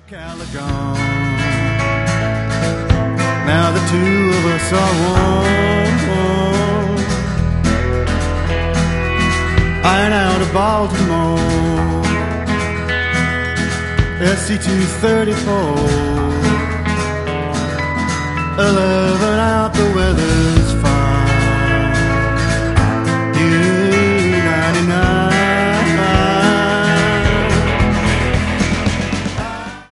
Caligone. Now the two of us are one. Iron out of Baltimore, SC-234, 11 out, the weather's